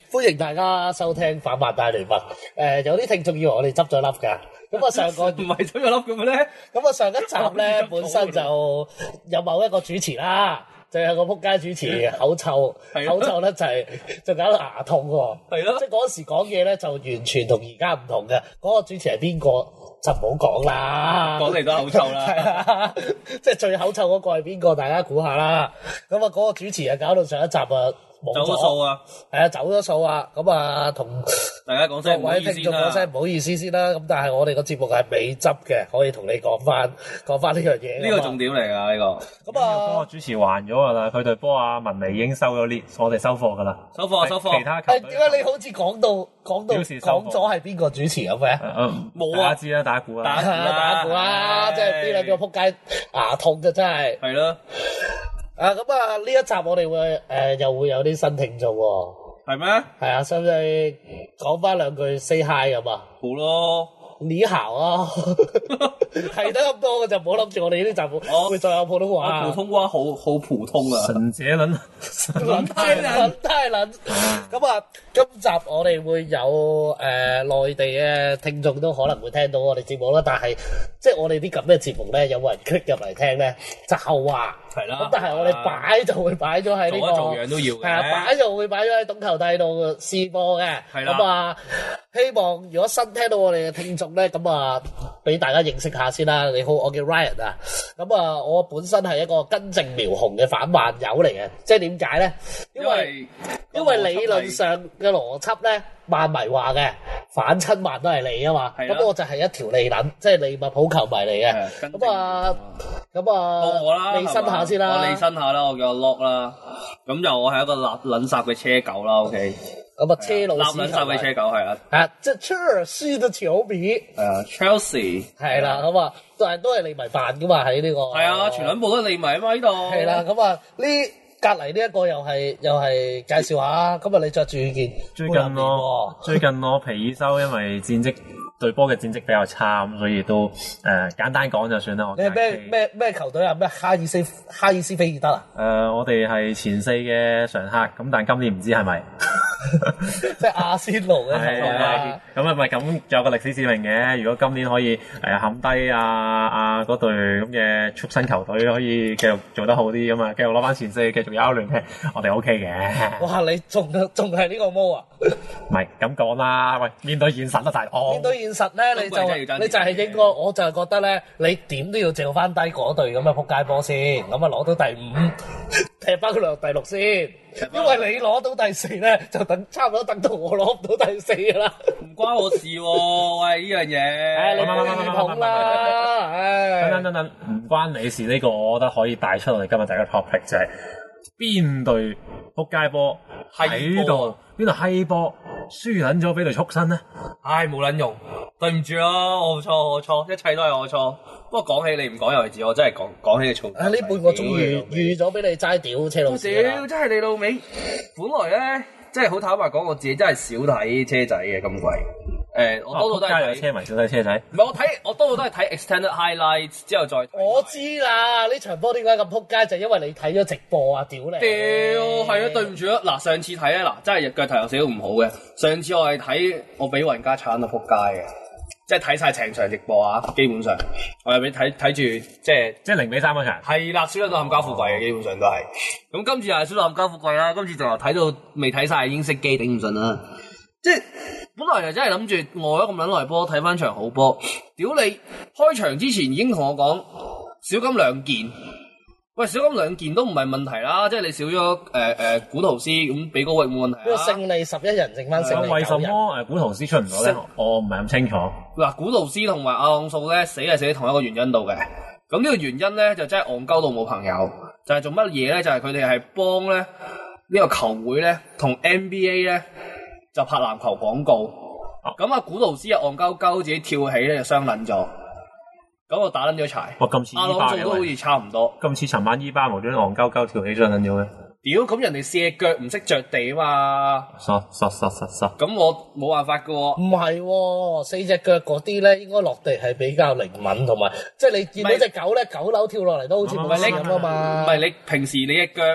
歡迎大家收聽反白大聯盟。有啲聽眾以為我哋執咗笠㗎。咁啊，上個唔係執咗笠嘅咩咧？ 咁啊，上一集咧本身就有某一個主持啦，就有個仆街主持口臭，口臭咧就搞到牙痛喎。 係咯， 即係嗰時講嘢咧就完全同而家唔同嘅。嗰個主持係邊個就唔好講啦， 講嚟都口臭啦。 係啊，即係最口臭嗰個係邊個？大家估下啦。咁啊，嗰個主持啊搞到上一集啊冇咗走咗數啊， 係啊，走咗數啊。咁啊，同大家講聲唔好意思各位聽眾講聲唔好意思先啦。咁但係我哋個節目係未執嘅，可以同你講翻呢樣嘢。 呢個重點嚟㗎呢個。 咁啊， 嗰個主持還咗㗎啦，佢隊波啊文尼已經收咗列，我哋收貨㗎啦。 收貨收貨。 其他球隊點解你好似講咗係邊個主持咁嘅？ 冇啊， 大家知啦，大家估啦。 大家估啦，即係呢兩個仆街牙痛就真係。 係咯。 咁啊，呢一集我哋會又會有啲新聽眾喎。 係咩？ 係啊，使唔使講翻兩句 say hi 咁啊？ 好咯。 你好啊，係得咁多嘅就唔好諗住我哋呢集會再有普通話。 普通話好普通啊。 神者撚， 撚太撚。咁啊，今集我哋會有內地嘅聽眾都可能會聽到我哋節目啦，但係即係我哋啲咁嘅節目咧，有冇人 click 入嚟聽咧？就話係啦。 咁但係我哋擺就會擺咗喺呢個做樣都要嘅。 係啊，擺就會擺咗喺懂球帝度試播嘅。 係啦。 咁啊，希望如果新聽到我哋嘅聽眾咧，咁啊，俾大家認識下先啦。你好，我叫 Ryan 啊。咁啊，我本身係一個根正苗紅嘅反漫友嚟嘅，即係點解咧？因為理論上嘅邏輯咧，漫迷話嘅反親漫都係你啊嘛。咁我就係一條利撚，即係利物浦球迷嚟嘅。咁啊，到我啦， 利申下先啦。 我利申下啦，我叫阿 Lock 啦。咁就我係一個撚圾嘅車狗啦。OK。 咁啊，車路士撚圾嘅車狗係啦。 即係切爾西嘅球迷。 係啊 ，Chelsea。 係啦，咁啊，都係利迷飯噶嘛，喺呢個。 係啊，全兩部都係利迷啊嘛，呢度。 係啦，咁啊，隔離呢一個又係介紹下。今日你着住件最近我皮爾收，因為對波嘅戰績比較差，咁所以都簡單講就算啦。 你係咩球隊啊？咩哈爾斯菲爾德啊？ 我哋係前4嘅常客，咁但今年唔知係咪？ 即係阿仙奴嘅球隊啊！ 咁啊，咪咁有個歷史使命嘅。如果今年可以冚低嗰隊咁嘅畜生球隊，可以繼續做得好啲咁啊，繼續攞翻前4，繼續有一聯嘅，我哋 OK 嘅。 哇！你仲係呢個毛啊？ 唔係咁講啦，喂，面對現實啦，大佬。 面對現實咧，你就係應該，我就係覺得咧，你點都要借翻低嗰隊咁嘅仆街波先，咁啊攞到第5，踢翻佢落第6先，因為你攞到第4咧，就差唔多等到我攞唔到第4噶啦。 唔關我事喎，喂呢樣嘢。 你唔同啦， 等，唔關你事呢個，我覺得可以帶出我哋今日第一個 topic 就係邊隊仆街波喺度，邊度閪波輸撚咗俾隊畜生咧？ 唉，冇撚用，對唔住啦，我錯，一切都係我錯。不過講起你唔講遊戲我真係講起你錯。 呢半個鐘預咗俾你齋屌車路士啦。 屌，真係你老味。本來咧，即係好坦白講，我自己真係少睇車仔嘅咁貴。我多數都係睇車迷，少睇車仔。 唔係我多數都係睇 extended highlights 之後再睇。 我知啦，呢場波點解咁撲街，就因為你睇咗直播啊！屌你！ 屌，係啊，對唔住啊！嗱，上次睇啊，嗱，真係腳頭有少少唔好嘅。上次我係睇我俾雲加鏟到撲街嘅，即係睇晒成場直播啊！基本上我係俾睇住即係 0-3嗰場。係啦，輸到冚家富貴嘅，基本上都係。咁今次又係輸到冚家富貴啦，今次就睇到未睇晒已經熄機，頂唔順啦。即係本來就真係諗住餓咗咁撚耐波睇翻場好波，屌你！開場之前已經同我講少金2件，喂，少金2件都唔係問題啦，即係你少咗古圖斯咁俾高域冇問題啦。 勝利11人剩翻勝利9人。 為什麼古圖斯出唔到咧？我唔係咁清楚。 嗱，古圖斯同埋阿朗素咧死係死喺同一個原因度嘅。咁呢個原因咧就真係戇鳩到冇朋友，就係做乜嘢咧？就係佢哋係幫咧呢個球會咧同 NBA 咧就拍籃球廣告。咁啊，古圖斯啊戇鳩鳩自己跳起咧就傷撚咗。咁我打撚咗柴。 哇，咁似阿朗素都好似差唔多。 咁似尋晚伊巴無端戇鳩鳩跳起傷撚咗嘅。 屌，咁人哋射腳唔識着地啊嘛。 實。 咁我冇辦法噶喎。 唔係喎，4隻腳嗰啲咧，應該落地係比較靈敏，同埋即係你見到隻狗咧，9樓跳落嚟都好似冇事咁啊嘛。 唔係你平時你隻腳，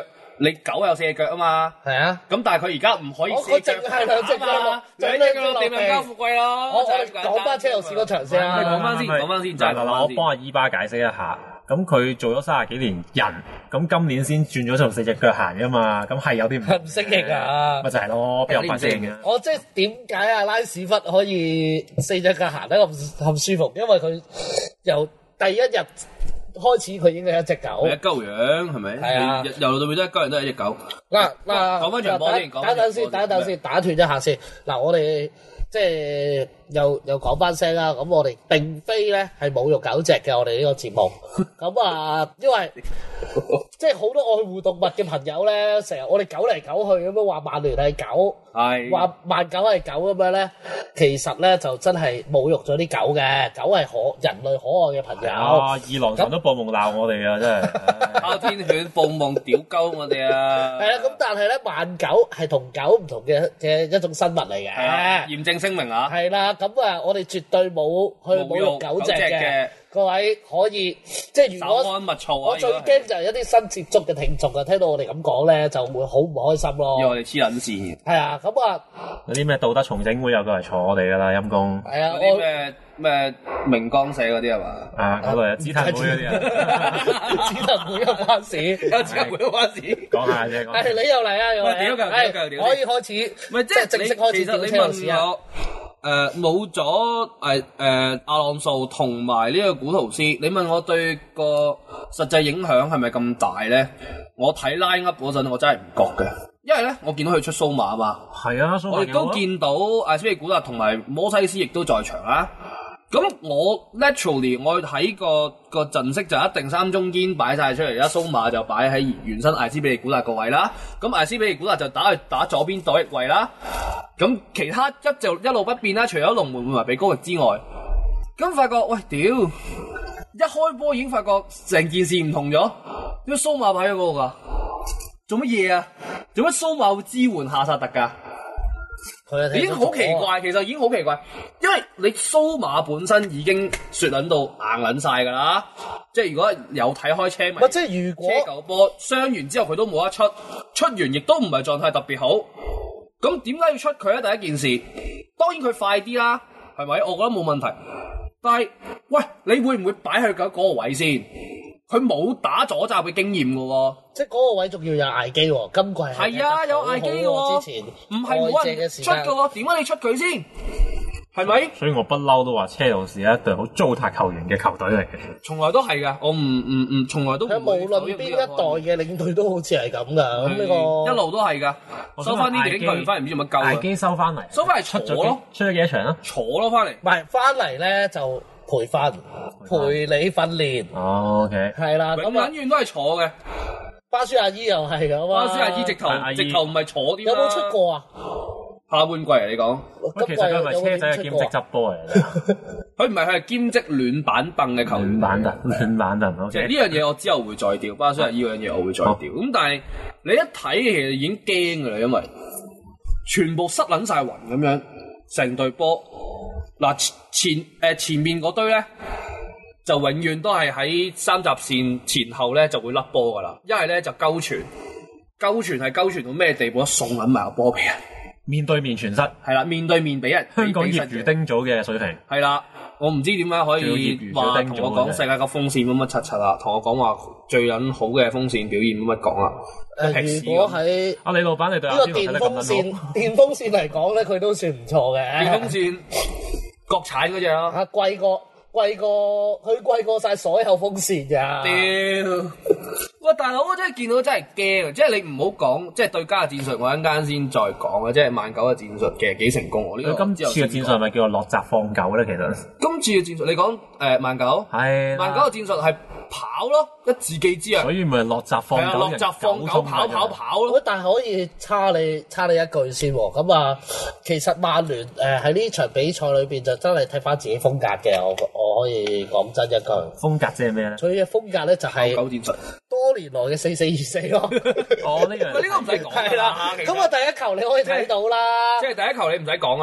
你狗有4隻腳啊嘛， 係啊。 咁但係佢而家唔可以佢 4隻淨係2隻腳啊嘛，兩隻腳落地咪交富貴咯。 我講翻車路士嗰場先啊。 講翻先，就係我幫阿伊巴解釋一下。咁佢做咗30幾年人，咁今年先轉咗做4隻腳行噶嘛，咁係有啲唔適應啊！ 咪就係咯，邊有發聲嘅？ 我即係點解阿拉屎忽可以4隻腳行得咁舒服？因為佢由第一日開始佢已經係一隻狗， 一鳩樣係咪？ 係啊， 由到尾都一鳩人都係一隻狗。 嗱， 講翻場波先， 等等先，打斷一下先。嗱，我哋即係又講翻聲啦。咁我哋並非咧係侮辱狗隻嘅，我哋呢個節目。咁啊，因為即係好多愛護動物嘅朋友咧，成日我哋狗嚟狗去咁樣話曼聯係狗，話曼狗係狗咁樣咧，其實咧就真係侮辱咗啲狗嘅。狗係人類可愛嘅朋友。 二郎神都報夢鬧我哋啊，真係哮天犬報夢屌鳩我哋啊！ 係啦，咁但係咧，曼狗係同狗唔同嘅一種生物嚟嘅。 嚴正聲明啊！ 係啦，咁啊，我哋絕對冇去侮辱狗隻嘅。各位可以即係如果稍安勿躁啊！ 我最驚就係一啲新接觸嘅聽眾啊，聽到我哋咁講咧，就會好唔開心咯。 因為我哋黐撚線。係啊，咁啊， 有啲咩道德重整會有個嚟坐我哋噶啦，陰公。 係啊， 嗰啲咩明光社嗰啲係嘛？ 啊，嗰類啊，紫藤會嗰啲啊， 紫藤會嘅關事， 有紫藤會嘅關事。 講下啫， 係你又嚟啊，又嚟。可以開始， 唔係即係正式開始屌車路士啊！ 冇咗阿朗素同埋呢個古圖斯，你問我對個實際影響係咪咁大咧？我睇 line up 嗰陣，我真係唔覺嘅，因為咧我見到佢出蘇馬啊嘛， 係啊，蘇馬我亦都見到艾斯比古達同埋摩西斯亦都在場啦。咁我 naturally 我睇個陣式就一定3中堅擺晒出嚟啦，蘇馬就擺喺原身艾斯比利古達個位啦，咁艾斯比利古達就打左邊左翼位啦，咁其他就一路不變啦，除咗龍門會埋俾高域之外，咁發覺喂屌，一開波已經發覺成件事唔同咗，點解蘇馬擺喺嗰個㗎？做乜嘢啊？做乜蘇馬會支援夏薩特㗎？已經好奇怪，其實已經好奇怪，因為你蘇馬本身已經雪撚到硬撚晒㗎啦，即係如果有睇開車迷， 即係如果車舊波傷完之後佢都冇得出完亦都唔係狀態特別好，咁點解要出佢咧？第一件事，當然佢快啲啦，係咪？我覺得冇問題，但係喂，你會唔會擺喺嗰個位先？佢冇打左閘嘅經驗嘅喎， 即係嗰個位仲要有艾基喎，今季係啊有艾基嘅喎， 之前唔係冇人出嘅喎，點解你出佢先？係咪？ 所以我不嬲都話車路士係一隊好糟蹋球員嘅球隊嚟嘅， 從來都係㗎，我唔從來都唔會。 無論邊一代嘅領隊都好似係咁㗎，咁呢個一路都係㗎。收翻啲年輕球員翻嚟唔知做乜鳩啊！ 艾基收翻嚟， 收翻嚟坐咯， 出咗幾多場啊？ 坐咯翻嚟， 唔係翻嚟咧就培訓陪你訓練。 哦 OK， 係啦，咁永遠都係坐嘅。 巴舒亞伊又係咁啊！ 巴舒亞伊直頭唔係坐啲啦。 有冇出過啊？ 下半季嚟你講， 其實佢係咪車仔嘅兼職執波嚟嘅？ 佢唔係，佢係兼職暖板凳嘅球員。 暖板凳， 其實呢樣嘢我之後會再調，巴舒亞伊嗰樣嘢我會再調。咁但係你一睇其實已經驚㗎啦，因為全部塞撚晒雲咁樣，成隊波嗱前面嗰堆咧。就永遠都係喺三閘線前後咧就會甩波噶啦，一係咧就鳩傳係鳩傳到咩地步？送撚埋個波俾人， 面對面傳失， 係啦，面對面俾人。 香港業餘丁組嘅水平係啦，我唔知點解可以話同我講世界級風扇乜乜柒柒啦，同我講話最撚好嘅風扇表現乜乜講啦。 如果喺阿李老闆你對呢個電風扇嚟講咧，佢都算唔錯嘅。 電風扇國產嗰隻咯， 啊貴過晒所有風扇㗎。 屌！喂，大佬，我真係見到真係驚啊！即係你唔好講，即係對家嘅戰術，我一陣間先再講啊！即係曼九嘅戰術其實幾成功喎。呢個今次嘅戰術係咪叫做落閘放狗咧？其實今次嘅戰術，你講曼九係曼九嘅戰術係跑咯，一字記之啊！ 所以咪落閘放狗， 落閘放狗跑咯。 但係可以差你一句先喎。咁啊，其實曼聯喺呢場比賽裏邊就真係睇翻自己風格嘅。我可以講真一句， 風格即係咩咧？ 佢嘅風格咧就係狗戰術， 多年來嘅4-4-2-4咯。 哦，呢個唔使講。 係啦，咁啊第一球你可以睇到啦。 即係第一球你唔使講噶啦。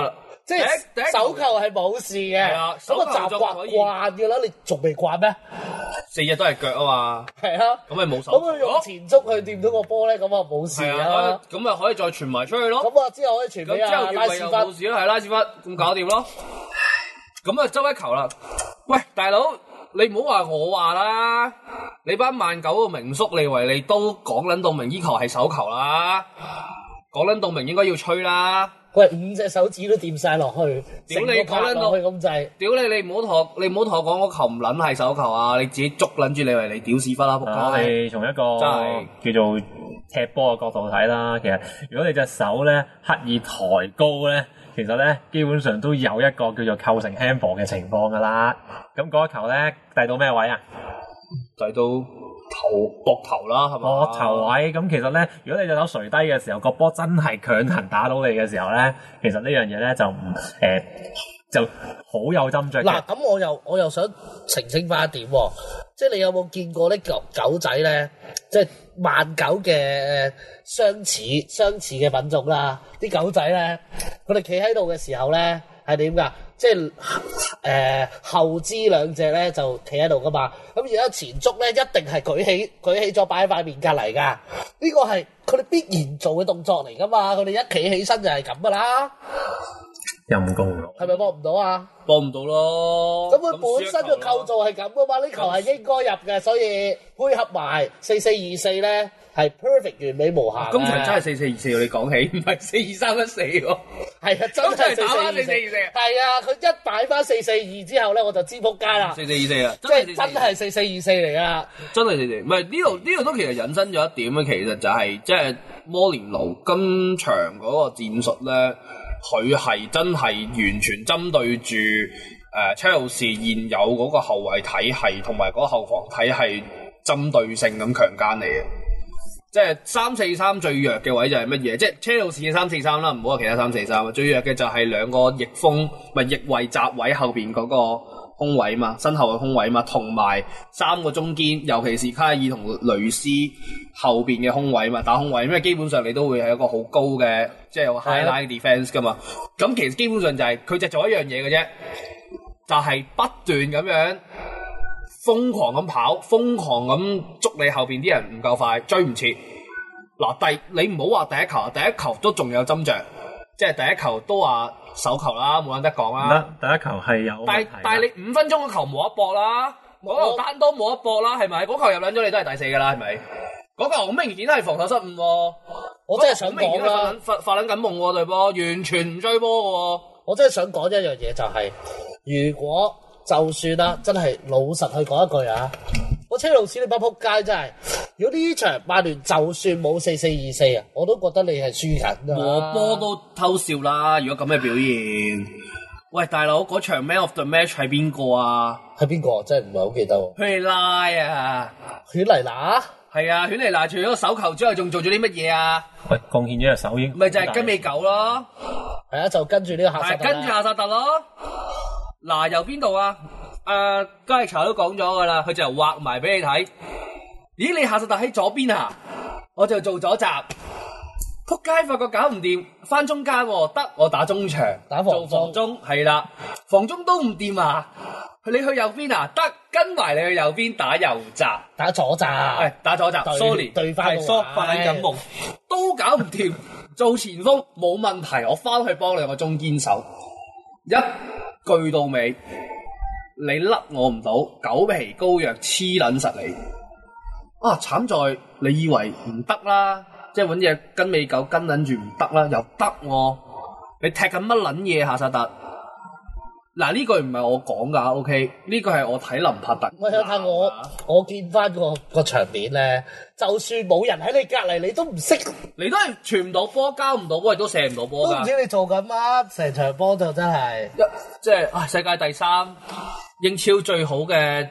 即係手球係冇事嘅， 係啊咁啊習手球仲可以慣嘅啦，你仲未慣咩？ 4日都係腳啊嘛， 係啊， 咁咪冇手咁佢用前足去掂到個波咧，咁啊冇事係啊啊，。咁咪可以再傳埋出去咯。 咁啊之後可以傳俾咁之後阿越位又拉斯芬。 冇事咯，係拉斯芬咁搞掂咯。咁啊，周一球啦。喂，大佬，你唔好話我話啦，你班曼九個名宿利維利都講撚到明，依球係手球啦，講撚到明應該要吹啦。 喂，5隻手指都掂晒落去， 屌你成個拍落去咁滯。 屌你唔好同我講嗰球唔撚係手球啊！你自己捉撚住利維利屌屎忽啦，仆我街！ 哋從一個真係叫做踢波嘅角度睇啦，其實如果你隻手咧刻意抬高咧，其實咧基本上都有一個叫做構成 handball 嘅情況噶啦。咁嗰一球咧遞到咩位啊？ 遞到膊頭啦，係嘛？ 膊頭位。咁其實咧，如果你隻手垂低嘅時候，個波真係強行打到你嘅時候咧，其實呢樣嘢咧就唔就好有針對嘅。 嗱，咁我又想澄清翻一點喎，即係你有冇見過啲狗仔咧，即係曼狗嘅相似嘅品種啦？啲狗仔咧，佢哋企喺度嘅時候咧係點㗎？即係後肢兩隻咧就企喺度噶嘛，咁而家前足咧一定係舉起咗擺喺塊面隔離㗎，呢個係佢哋必然做嘅動作嚟㗎嘛，佢哋一企起身就係咁㗎啦， 陰公咯。 係咪搏唔到啊？ 幫唔到咯。 咁佢本身個構造係咁噶嘛，呢球係應該入嘅，所以配合埋4424咧係 perfect 完美無瑕嘅。 今場真係4424喎，你講起唔係4314喎。 係啊，真係今場打返 4424 4424 係啊，佢一擺翻442之後咧，我就知撲街啦。 4424啊， 即係真係4424嚟噶。 真係4424，唔係呢度都其實引申咗一點啊，其實就係即係摩連奴今場嗰個戰術咧，佢係真係完全針對住車路士現有嗰個後衞體系同埋嗰個後防體系針對性咁強姦你嘅。即係3-4-3最弱嘅位就係乜嘢？即係車路士嘅3-4-3啦，唔好話其他3-4-3啊。最弱嘅就係兩個翼鋒，咪翼位閘位後邊嗰個空位嘛，身後嘅空位嘛，同埋3個中堅，尤其是卡爾同雷斯後邊嘅空位嘛，打空位，因為基本上你都會係一個好高嘅，即係有 highline defence 噶嘛。咁其實基本上就係佢就做一樣嘢嘅啫，就係不斷咁樣瘋狂咁跑，瘋狂咁捉你後邊啲人唔夠快，追唔切。嗱，你唔好話第一球都仲有斟酌，即係第一球都話手球啦，冇得講啦。 第一球係有問題但係你5分鐘嘅球冇得搏啦，嗰球單刀冇得搏啦，係咪？嗰球入撚咗你都係第4㗎啦，係咪？嗰球好明顯係防守失誤喎， 我真係想講啦， 發撚緊夢喎對波，完全唔追波嘅喎。 我真係想講一樣嘢就係，如果就算啦，真係老實去講一句啊，我車路士你班撲街真係，如果呢場曼聯就算冇4424啊，我都覺得你係輸緊㗎。 和波都偷笑啦！如果咁嘅表現，喂大佬嗰場 Man of the Match 係邊個啊？ 係邊個？真係唔係好記得喎。 佢拉啊！ 犬尼拿係啊，犬尼拿除咗手球之外，仲做咗啲乜嘢啊？ 喂，貢獻咗隻手應咪就係跟尾狗咯， 係啊，就跟住呢個夏薩特啦跟住夏薩特咯。嗱，由邊度啊？加利查都講咗㗎啦，佢就畫埋俾你睇。咦，你夏薩特喺左邊啊？我就做左閘。撲街發覺搞唔掂，翻中間喎，得我打中場， 打做防中，係啦，防中都唔掂啊！你去右邊啊？得，跟埋你去右邊打右閘， 打左閘， 打左閘，sorry， 對翻個位發緊夢，都搞唔掂，做前鋒冇問題，我翻去幫兩個中堅手，一句到尾，你甩我唔到，狗皮膏藥黐撚實你，啊慘在你以為唔得啦。即係揾隻跟尾狗跟撚住唔得啦，又得喎！你踢緊乜撚嘢夏薩特？嗱呢句唔係我講㗎 ，OK？ 呢句係我睇林柏特。 喂，睇我見翻個場面咧，就算冇人喺你隔離，你都唔識， 你都係傳唔到波，交唔到波，亦都射唔到波㗎。 都唔知你做緊乜，成場波就真係即係世界第3、英超最好嘅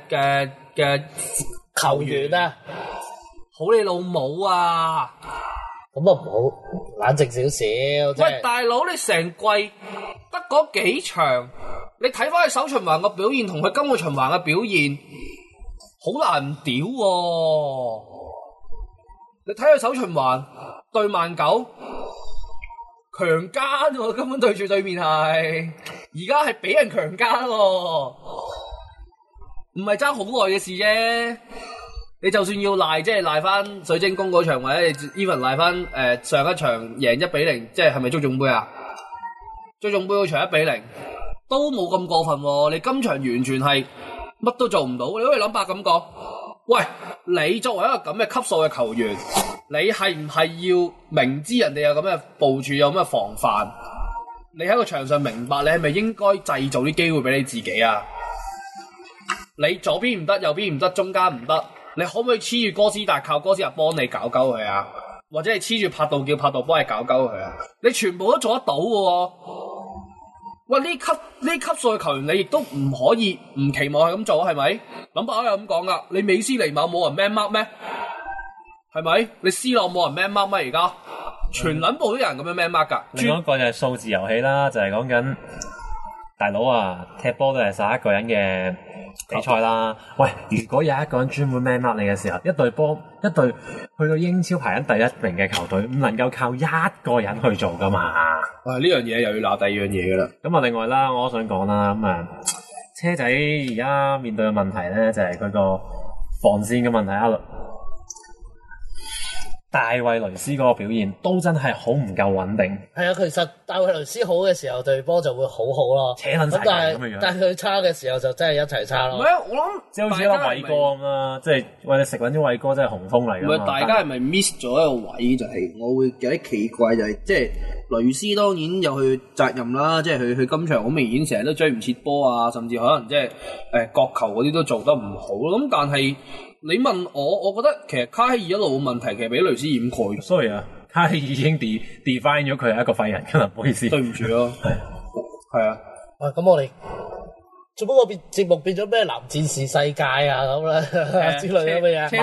球員啊！ 好你老母啊！ 咁啊唔好冷靜少少。 喂，大佬你成季得嗰幾場，你睇翻佢首循環嘅表現同佢今個循環嘅表現，好難屌喎！你睇佢首循環對曼九， 強姦喎，根本對住對面係，而家係俾人強姦喎，唔係爭好耐嘅事啫。你就算要賴，即係賴翻水晶宮嗰場，或者你 even 賴翻上一場贏1-0，即係咪足總杯啊？足總杯嗰場1-0都冇咁過分喎。你今場完全係乜都做唔到，你可以諗白咁講。喂，你作為一個咁嘅級數嘅球員，你係唔係要明知人哋有咁嘅部署，有咁嘅防範？你喺個場上明白，你係咪應該製造啲機會俾你自己啊？你左邊唔得，右邊唔得，中間唔得，你可唔可以黐住哥斯達，靠哥斯達幫你搞鳩佢啊？或者係黐住拍檔，叫拍檔幫你搞鳩佢啊？你全部都做得到嘅喎。喂，呢級數嘅球員，你亦都唔可以唔期望係咁做，係咪？諗白又咁講噶，你美斯尼馬冇人 man mark 咩？係咪？你C朗冇人 man mark 咩？而家全撚部都有人咁樣 man mark 噶。 另外一個就係數字遊戲啦，就係講緊大佬啊，踢波都係11個人嘅比賽啦。喂，如果有一個人專門 man mark 你嘅時候，一隊去到英超排緊第1名嘅球隊，唔能夠靠一個人去做噶嘛。 呢樣嘢又要鬧第二樣嘢噶啦。 咁啊，另外啦，我都想講啦，咁啊，車仔而家面對嘅問題咧，就係佢個防線嘅問題啊。大衛雷斯嗰個表現都真係好唔夠穩定。 係啊，其實大衛雷斯好嘅時候，隊波就會好好咯。 扯撚晒咁嘅樣。 但係佢差嘅時候就真係一齊差咯。 唔係啊，我諗即係好似一粒偉哥咁啦，即係喂你食撚啲偉哥真係雄風嚟㗎嘛。 唔係大家係咪 miss 咗一個位？就係我會有啲奇怪，就係即係雷斯當然有佢責任啦，即係佢今場好明顯成日都追唔切波啊，甚至可能即係角球嗰啲都做得唔好咯。咁但係你問我覺得其實卡希爾一路嘅問題其實俾雷斯掩蓋。 Sorry 啊，卡希爾已經 define 咗佢係一個廢人㗎啦，唔好意思。 對唔住咯，係啊。 咁我哋做乜個節目變咗咩男戰士世界啊咁咧之類咁嘅嘢？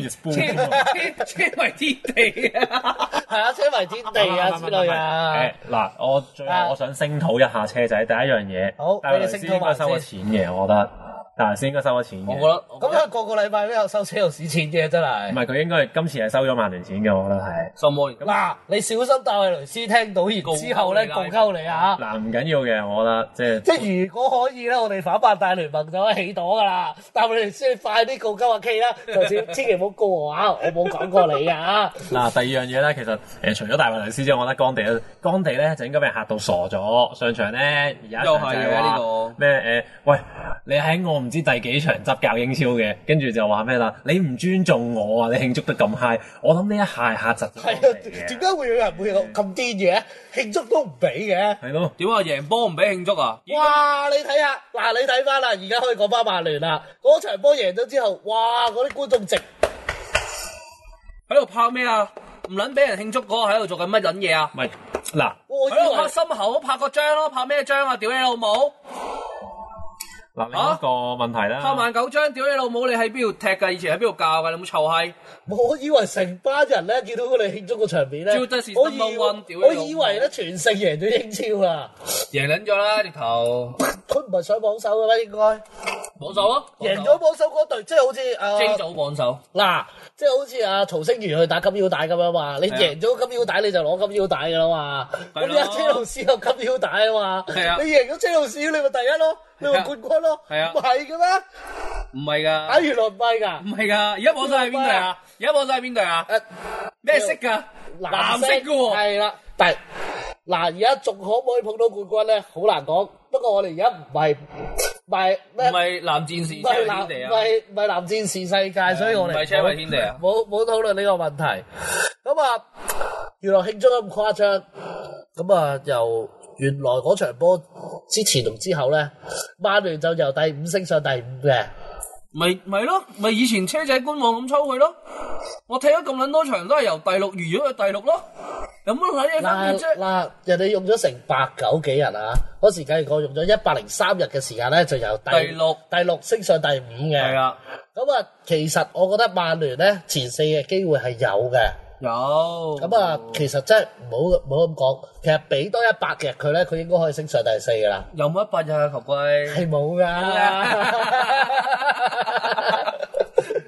車迷天地啊， 係啊，車迷天地啊之類啊。 嗱，我最後我想聲討一下車仔第一樣嘢。 好， 大衛雷斯應該收咗錢嘅，我覺得。但係先應該收咗錢嘅。 我覺得咁佢個禮拜都有收車路士錢嘅，真係。 唔係，佢應該係今次係收咗曼聯錢嘅，我覺得係。 收冇嗱，你小心大衛雷斯聽到然之後咧告鳩你啊！ 嗱，唔緊要嘅，我覺得即係如果可以咧，我哋反扮大聯盟就可以起朵噶啦。大衛雷斯你快啲告鳩阿 K 啦，就千祈唔好告我啊！我冇講過你啊！ 嗱，第二樣嘢咧，其實除咗大衛雷斯之外，我覺得干地咧就應該俾人嚇到傻咗。上場咧而家就係話咩喂，你喺我唔知第幾場執教英超嘅，跟住就話咩啦？你唔尊重我啊！你慶祝得咁 high， 我諗呢一下嚇窒咗。 係啊，點解會有人會咁癲嘅？慶祝都唔俾嘅。 係咯。 點啊？贏波唔俾慶祝啊？ 哇！你睇下，嗱，你睇翻啦，而家可以講翻曼聯啦。嗰場波贏咗之後，哇！嗰啲觀眾席喺度拍咩啊？唔撚俾人慶祝嗰個喺度做緊乜撚嘢啊？ 唔係嗱， 喺度拍心口，拍個章咯，拍咩章啊？屌你老母！ 嗱，另一個問題啦， 拍萬九張，屌你老母！你喺邊度踢㗎？以前喺邊度教㗎？你冇臭閪！ 我以為成班人咧見到佢哋慶祝個場面咧，我以為咧全勝贏咗英超啊！ 贏撚咗啦，直頭！ 佢唔係上榜首嘅咩？應該榜首咯， 贏咗榜首嗰隊，即係好似 J 組榜首。 嗱，即係好似阿曹星如去打金腰帶咁樣嘛，你贏咗金腰帶你就攞金腰帶㗎啦嘛。咁而家車路士有金腰帶啊嘛，你贏咗車路士你咪第一咯。你話冠軍咯， 係啊， 唔係嘅咩？ 唔係㗎， 啊原來唔係㗎， 唔係㗎，而家榜首係邊隊啊？而家榜首係邊隊啊？咩色㗎？藍色㗎喎。 係啦，但係嗱，而家仲可唔可以碰到冠軍咧？好難講。不過我哋而家唔係咩？唔係藍戰士， 唔係藍戰士世界，所以我哋唔係車迷天地啊， 冇討論呢個問題。咁啊，原來慶祝咁誇張，咁啊又。原來嗰場波之前同之後咧，曼聯就由第5升上第5嘅， 咪咯，咪以前車仔官網咁抽佢咯。我睇咗咁撚多場都係由第6移咗去第6咯，有乜睇嘢分別啫？嗱， 人哋用咗成8-9幾日啊，嗰時計過用咗103日嘅時間咧，就由第六升上第5嘅。係啊，咁啊，其實我覺得曼聯咧前4嘅機會係有嘅。 有咁啊，其實真係唔好咁講，其實俾多100日佢咧，佢應該可以升上第4噶啦。 有冇100日啊，球龜？ 係冇噶。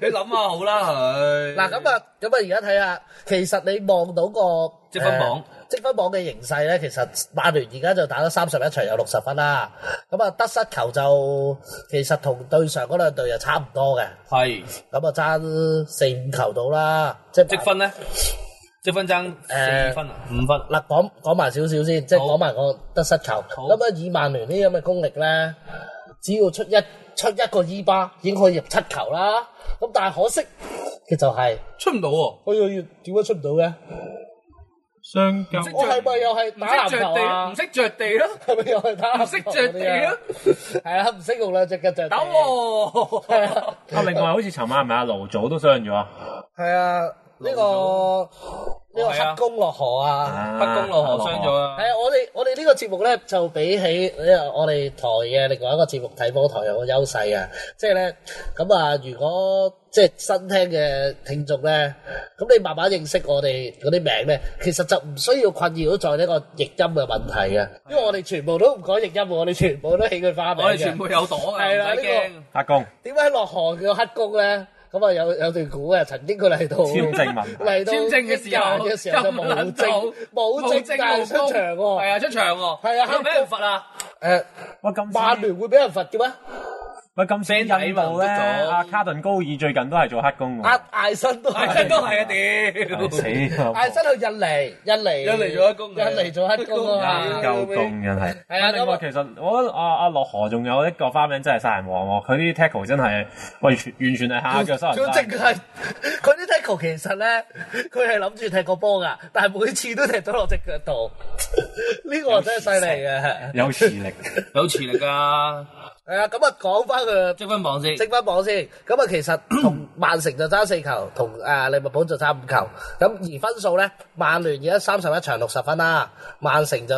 你諗下好啦，佢嗱咁啊，而家睇下，其實你望到個積分榜。 積分榜嘅形勢咧，其實曼聯而家就打咗31場有60分啦。咁啊，得失球就其實同對上嗰兩隊就差唔多嘅。 係。 咁啊，爭4-5球到啦。即係積分咧？積分爭4分啊，5分。 嗱，講埋少少先，即係講埋個得失球。咁啊，以曼聯呢啲咁嘅功力咧，只要出一個伊巴已經可以入7球啦。咁但係可惜嘅就係出唔到喎。 點解出唔到嘅？ 雙腳， 我係咪又係打籃球啊？ 唔識着地咯， 係咪又係打籃球？ 唔識着地咯， 係啊，唔識用兩隻腳着地。 打喎， 係啊。 另外好似尋晚係咪阿盧祖都傷咗啊？ 係啊，呢個黑公落河啊， 黑公落河傷咗啊。 係啊，我哋呢個節目咧就比起我哋台嘅另外一個節目睇波台有個優勢啊，即係咧咁啊，如果即係新聽嘅聽眾咧，咁你慢慢認識我哋嗰啲名咧，其實就唔需要困擾在呢個譯音嘅問題嘅，因為我哋全部都唔講譯音，我哋全部都起佢花名嘅。 我哋全部有朵嘅， 係啦，呢個黑公。 點解落河叫黑公咧？咁啊有段古嘅，曾經佢嚟到簽證問題， 嚟到簽證嘅時候就冇證但係出場喎， 係啊出場喎， 係啊， 有冇俾人罰啊？ 曼聯會俾人罰嘅咩？ 喂，咁先印度咧，阿卡頓高爾最近都係做黑工喎。 艾森都係啊， 屌死！ 艾森去印尼做黑工， 印尼做黑工啊嘛， 夠工真係。 係啊， 另外其實我覺得阿洛河仲有一個花名真係殺人王喎，佢啲 tackle 真係完全係下腳收人。 佢淨係佢啲 tackle 其實咧，佢係諗住踢個波㗎，但係每次都踢到落隻腳度，呢個真係犀利嘅。 有磁力， 有磁力㗎。 係啊，咁啊講翻佢積分榜先。 咁啊其實同曼城就爭4球，同利物浦就爭5球。咁而分數咧，曼聯而家31場60分啦，曼城就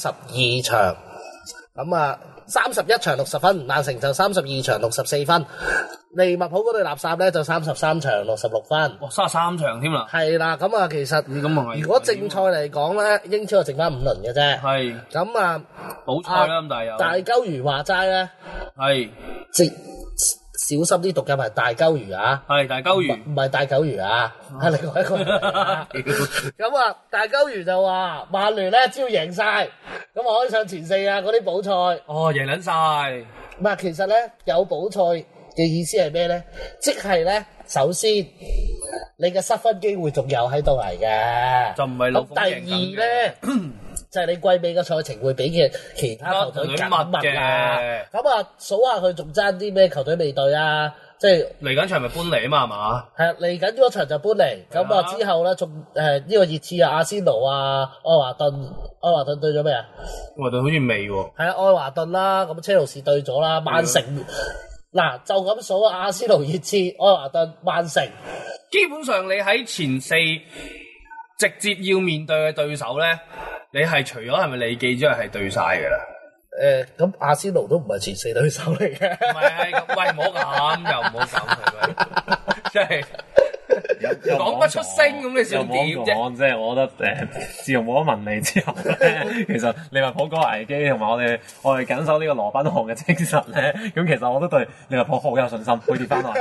32場。咁啊31場60分，曼城就32場64分。利物浦嗰隊垃圾咧就33場66分。 哇，33場添啦。 係啦，咁啊其實如果正賽嚟講咧，英超就剩翻5輪嘅啫。係。咁啊補賽啦，咁但係有。大鳩魚話齋咧。係。小心啲讀嘅係大鳩魚啊！係大鳩魚，唔係大狗魚啊！係另外一個。咁啊，大鳩魚就話曼聯咧只要贏晒，咁啊可以上前4啊！嗰啲補賽。哦，贏撚晒。唔係，其實咧有補賽嘅意思係咩咧？即係咧，首先你嘅失分機會仲有喺度嚟嘅。就唔係老。咁第二咧。就係你季尾嘅賽程會比其他球隊緊密啊！咁啊，數下佢仲爭啲咩球隊未對啊？即係嚟緊場咪搬嚟啊嘛，係嘛？係啊，嚟緊嗰場就搬嚟。咁啊之後咧，仲呢個熱刺啊、阿仙奴啊、愛華頓對咗咩啊？愛華頓好似未喎。係啊，愛華頓啦，咁車路士對咗啦，曼城嗱就咁數啊，阿仙奴、熱刺、愛華頓、曼城，基本上你喺前4直接要面對嘅對手咧。你係除咗係咪利記之外係對晒㗎啦？咁阿仙奴都唔係前4對手嚟嘅。唔係，喂，唔好咁，又唔好咁，係咪？即係講不出聲咁，你想點啫？即係我覺得自從冇咗文尼之後咧，其實利物浦嗰個危機同埋我哋緊守呢個羅賓漢嘅精神咧，咁其實我都對利物浦好有信心，會跌翻落嚟。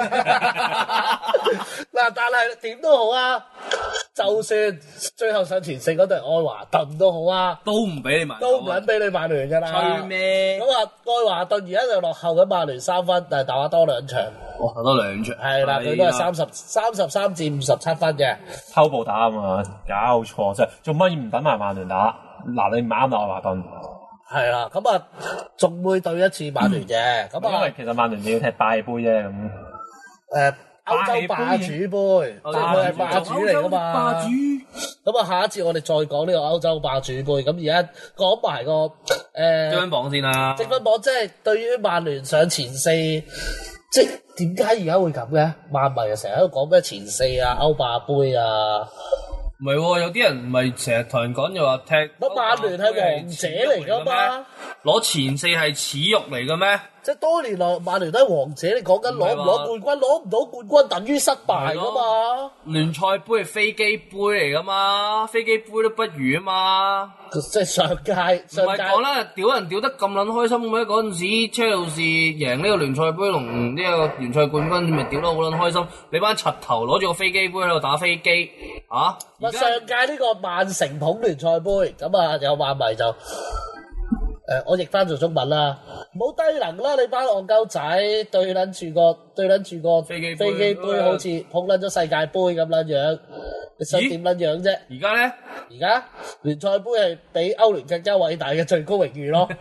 嗱，但係點都好啊！就算最後上前4嗰隊愛華頓都好啊，都唔俾你曼，都唔撚俾你曼聯㗎啦。吹咩？咁啊，愛華頓而家就落後緊曼聯3分，但係打多2場。哦，打多2場。係啦，佢都係33至57分嘅。偷步打啊嘛，搞錯啫！做乜唔等埋曼聯打？嗱，你唔啱啦，愛華頓。係啦，咁啊，仲會對一次曼聯嘅。咁啊，因為其實曼聯要踢大杯啫咁。歐洲霸主杯，即係佢係霸主嚟噶嘛？霸主。咁啊，下一次我哋再講呢個歐洲霸主杯。咁而家講埋個積分榜先啦。積分榜即係對於曼聯上前4，即係點解而家會咁嘅？曼迷啊，成日喺度講咩前4啊、歐霸杯啊。唔係喎，有啲人唔係成日同人講又話踢。乜曼聯係王者嚟噶嘛？攞前4係恥辱嚟嘅咩？ 即係多年來曼聯都係王者，你講緊攞唔攞冠軍，攞唔到冠軍等於失敗噶嘛？ 聯賽杯係飛機杯嚟噶嘛，飛機杯都不如啊嘛。 即係上屆唔係講啦，屌人屌得咁撚開心咩？嗰陣時車路士贏呢個聯賽杯同呢個聯賽冠軍，咪屌得好撚開心。你班柒頭攞住個飛機杯喺度打飛機啊！ 上屆呢個曼城捧聯賽杯，咁啊有曼迷就我譯翻做中文啦，冇低能啦！你班戇鳩仔對撚住個飛機杯，好似捧撚咗世界盃咁撚樣，你想點撚樣啫？ 而家咧？ 而家聯賽杯係比歐聯更加偉大嘅最高榮譽咯。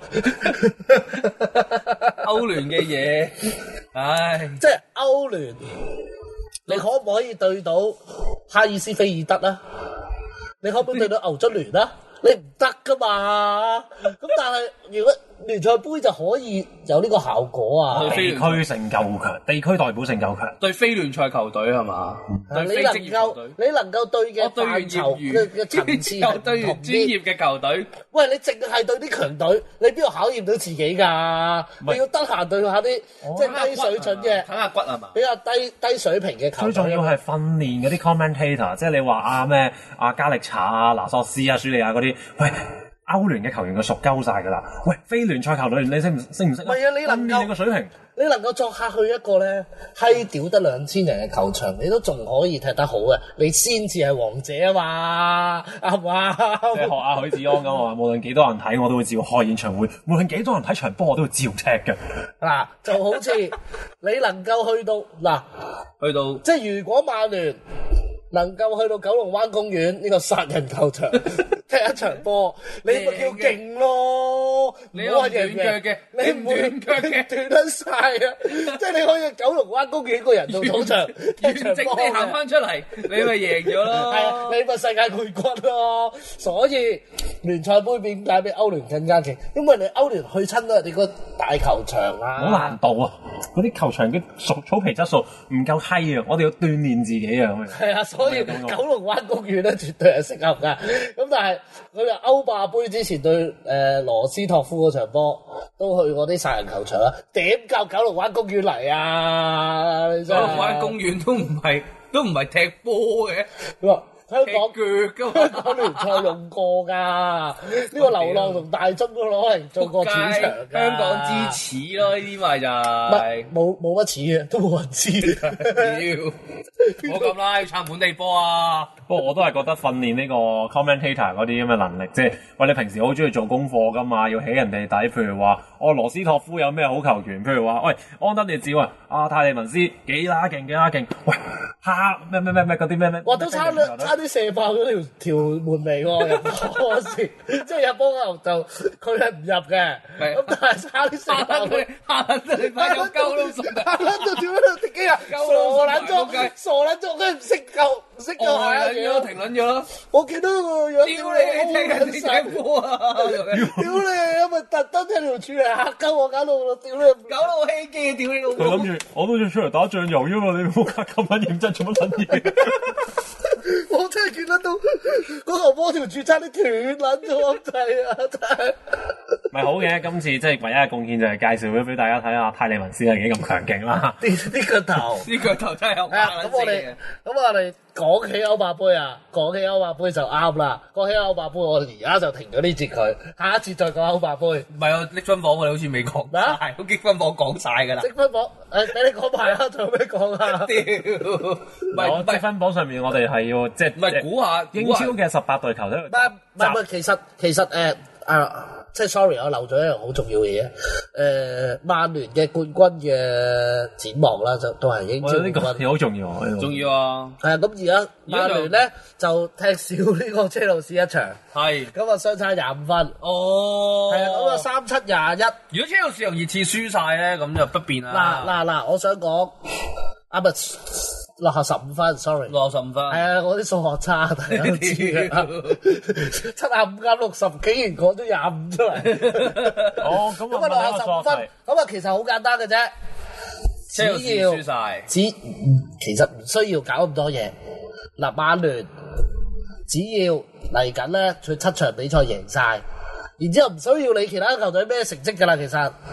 歐聯嘅嘢，唉， 即係歐聯，你可唔可以對到哈爾斯菲爾德啊？你可唔可以對到牛津聯啊？你唔得噶嘛？咁但係如果聯賽杯就可以有呢個效果啊！ 地區性夠強，地區代表性夠強。 對非聯賽球隊係嘛？ 你能夠對嘅範疇嘅層次係對完專業嘅球隊。 喂，你淨係對啲強隊，你邊度考驗到自己㗎？你要得閒對下啲即係低水準嘅， 睇下骨係嘛？ 比較低水平嘅球隊。 最重要係訓練嗰啲 commentator， 即係你話咩加力查啊、拿索斯啊、舒利亞嗰啲，喂。歐聯嘅球員佢熟鳩晒㗎啦，喂，非聯賽球隊你識唔識？唔係啊，你能夠個水平， 你能夠作客去一個咧閪屌得2000人嘅球場，你都仲可以踢得好嘅，你先至係王者啊嘛，啱唔啱？ 即係學阿許志安咁話，無論幾多人睇我都會照開演唱會，無論幾多人睇場波我都會照踢嘅。 嗱，就好似你能夠去到去到即係如果曼聯能夠去到九龍灣公園呢個殺人球場踢一場波，你咪叫勁咯！ 你有短腳嘅， 你唔短腳嘅斷得晒啊！即係你可以去九龍灣公園個人造土場踢場波， 你行翻出嚟，你咪贏咗咯！ 係啊，你咪世界冠軍咯！所以聯賽杯點解比歐聯更加勁？因為你歐聯去親都係你個大球場啊， 好難度啊！嗰啲球場嘅草皮質素唔夠閪啊！我哋要鍛鍊自己啊！咁係啊，所以九龍灣公園咧絕對係適合㗎。咁但係佢話歐霸杯之前對羅斯托夫嗰場波都去過啲殺人球場啦，點夠九龍灣公園嚟啊？ 九龍灣公園都唔係踢波嘅。 佢話香港腳㗎嘛， 香港聯賽用過㗎，呢個流浪同大中都攞嚟做過主場㗎。 香港之恥咯，呢啲咪就係冇乜似嘅，都冇人知。 唔好咁啦，要撐本地波啊！ 不過我都係覺得訓練呢個 commentator 嗰啲咁嘅能力，即係喂你平時好中意做功課㗎嘛，要起人哋底。譬如話羅斯托夫有咩好球員？譬如話喂安德烈治啊，泰利文斯幾啦勁，喂咩嗰啲咩， 哇都差啲射爆咗條門楣喎！入波嗰時，即係入波嗰就佢係唔入嘅，咁但係差啲射爆佢， 你快有鳩咯， 嚇撚到點樣跌機啊！傻撚咗，佢唔識救下嘢， 停撚咗咯！ 我見到個樣， 屌你踢人哋踢波啊！ 屌你，因為特登踢條柱嚟嚇鳩我，搞到我氣機，屌你老母！ 佢諗住我都要出嚟打醬油啫嘛，你冇咁撚認真做乜撚嘢？ 我真係見得到嗰球波條柱差啲斷撚咗咁滯啊！真係咪好嘅，今次即係唯一嘅貢獻就係介紹咗俾大家睇下泰利文斯係幾咁強勁啦！ 啲腳頭， 啲腳頭真係有咁我哋講起歐霸杯啊，講起歐霸杯就啱啦。講起歐霸杯，我哋而家就停咗呢節佢，下一節再講歐霸杯。 唔係啊，積分榜我哋好似未講晒，都積分榜講晒㗎啦。 積分榜俾你講埋啦，仲有咩講啊？ 屌，唔係積分榜上面我哋係要即係唔係估下英超嘅18隊球隊。 唔係，其實即係 sorry，我漏咗一樣好重要嘅嘢。曼聯嘅冠軍嘅展望啦，就都係英超冠軍。 好重要， 重要啊！ 係啊，咁而家曼聯咧就踢少呢個車路士一場， 係咁啊相差25分。 哦， 係啊，咁啊37-21。如果車路士同熱刺輸晒咧，咁就不變啦。 嗱，我想講落後15分 ，sorry， 落後15分。 係啊，我啲數學差，大家都知嘅。75加60，竟然講咗25出嚟。 哦，咁啊落後15分，咁啊其實好簡單嘅啫。 車路士輸晒， 其實唔需要搞咁多嘢。嗱，曼聯只要嚟緊咧，佢7場比賽贏晒。然之後唔需要你其他球隊咩成績㗎啦，其實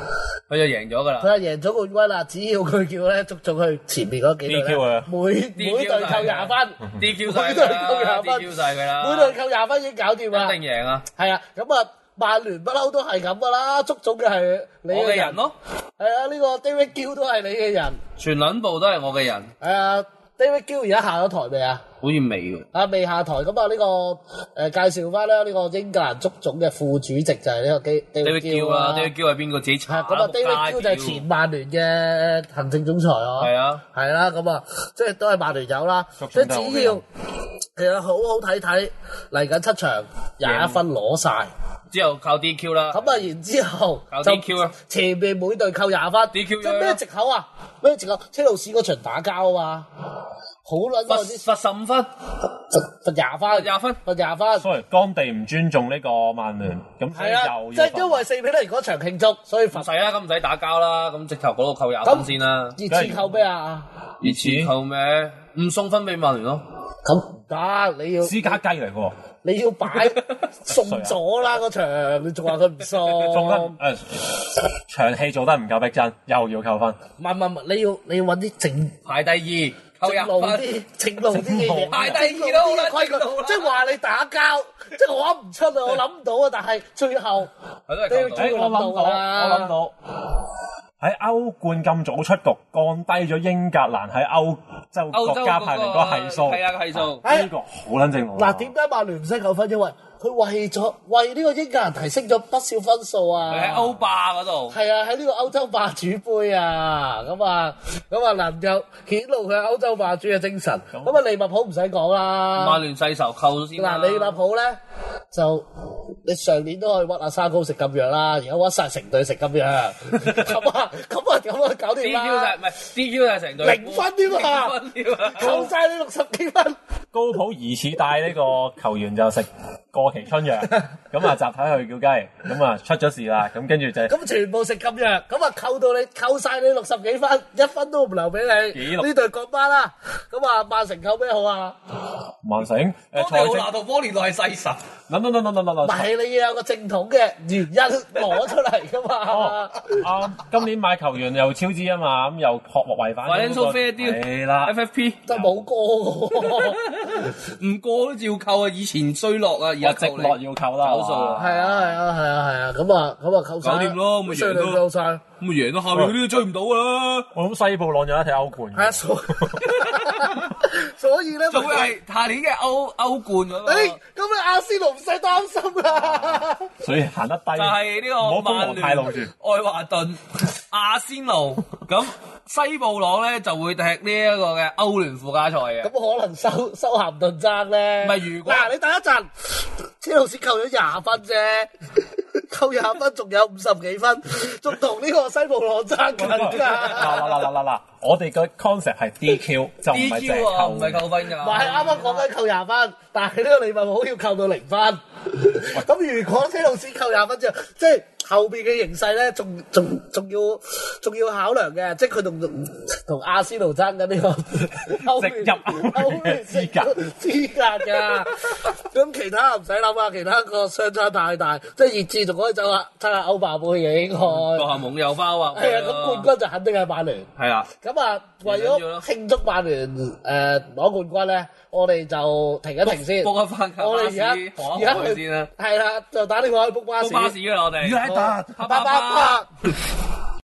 佢就贏咗㗎啦。 佢係贏咗冠軍啦，只要佢叫咧捉咗佢前面嗰幾隊 DQ 啊每隊扣20分 ，DQ 晒每隊扣20分 ，DQ 晒佢啦， 每隊扣20分已經搞掂啦， 一定贏啊！ 係啊，咁啊，曼聯不嬲都係咁噶啦，捉咗嘅係你我嘅人咯， 係啊，呢個 David Gill 都係你嘅人， 全撚部都係我嘅人， 係啊。David Gill 而家下咗台未啊？ 好似未喎。 啊，未下台咁啊！呢個介紹翻咧，呢個英格蘭足總嘅副主席就係呢個 David Gill 啦。 David Gill 係邊個？自己查。 咁啊，David Gill 就係前曼聯嘅行政總裁啊。 係啊， 係啦，咁啊，即係都係曼聯有啦。即係只要其實好好睇睇，嚟緊7場21分攞晒。 之後靠 DQ 啦。 咁啊，然之後靠 DQ 啦。 前面每隊扣20分。 DQ 即係咩藉口啊？咩藉口？車路士嗰場打交啊嘛。好撚多啲罰15分， 罰20分 ，20分， 罰20分。 Sorry，干地唔尊重呢個曼聯，咁所以係啊， 又即係因為4比0嗰場慶祝，所以罰。 唔使啦，咁唔使打交啦，咁直頭嗰度扣20分先啦。 熱刺扣咩啊？ 熱刺扣咩？唔送分俾曼聯咯。 咁唔得，你要私家雞嚟喎。 你要擺送咗啦嗰場，你仲話佢唔送？ 送得場戲做得唔夠逼真，又要扣分。 唔係，你要揾啲正排第二，扣正路 20分。 啲正路啲嘅嘢， 排第二都好啦規矩正路啦， 即係話你打交，即係我諗唔出啊，我諗唔到啊，但係最後都係扣到。 我諗到。喺歐冠咁早出局，降低咗英格蘭喺歐洲國家排名嗰個係數。 係啊，係數。 呢個好撚正路。 嗱，點解曼聯唔使扣分？因為佢為呢個英格蘭提升咗不少分數啊！ 喺歐霸嗰度。 係啊，喺呢個歐洲霸主杯啊，咁啊能夠顯露佢歐洲霸主嘅精神。咁啊，利物浦唔使講啦。 曼聯世仇扣先啦。 嗱，利物浦咧就你上年都可以屈阿沙高食禁藥啦，而家屈晒成隊食禁藥，咁啊搞掂啦。 DQ 就唔係 DQ 就係成隊 0分添啊，扣晒你60幾分。 高普疑似帶呢個球員就食過期春藥，咁啊集體去叫雞，咁啊出咗事啦，咁跟住就咁全部食禁藥，咁啊扣晒你60幾分，1分都唔留俾你。呢隊國班啦，咁啊曼城扣咩好啊？ 曼城財政拿度波連來係世神。 唔係你要有個正統嘅原因攞出嚟噶嘛？ 今年買球員又超支啊嘛，咁又學違反。 Financial fair deal 係啦 ，FFP 都冇過喎， 唔過都照扣啊！以前衰落啊，而家直落要扣啦， 搞數啊！ 係啊，咁啊扣晒， 搞掂咯，咪贏咯， 扣晒， 咁咪贏咯，後面嗰啲都追唔到啊！ 我諗西布朗有得睇歐冠。 係啊，所以咧， 仲會係下年嘅歐冠嗰個。 咁你阿仙奴唔使擔心啦。 所以行得低就係呢個曼聯、愛華頓、阿仙奴咁。西布朗咧就會踢呢一個嘅歐聯附加賽嘅， 咁可能修咸頓爭咧。 唔係如果嗱，你等一陣，車路士扣咗20分啫，扣20分仲有50幾分，仲同呢個西布朗爭緊㗎。 嗱，我哋嘅 concept 係 DQ 就唔係淨係扣， 唔係扣分㗎。 唔係啱啱講緊扣20分，但係呢個利物浦要扣到0分。咁如果車路士扣20分之後，即係後邊嘅形勢咧，仲要考量嘅，即係佢同阿仙奴爭緊呢個歐聯資格㗎。咁其他唔使諗啊，其他個相差太大，即係熱刺仲可以走下參加歐霸杯嘅應該。 個下夢又翻啊！ 係啊，咁冠軍就肯定係曼聯。 係啊。 咁啊，為咗慶祝曼聯攞冠軍咧，我哋就停一停先。 book 翻架巴士， 而家先啦。 係啦，就打電話去 book 巴士。 book 巴士啦，我哋。 拜拜。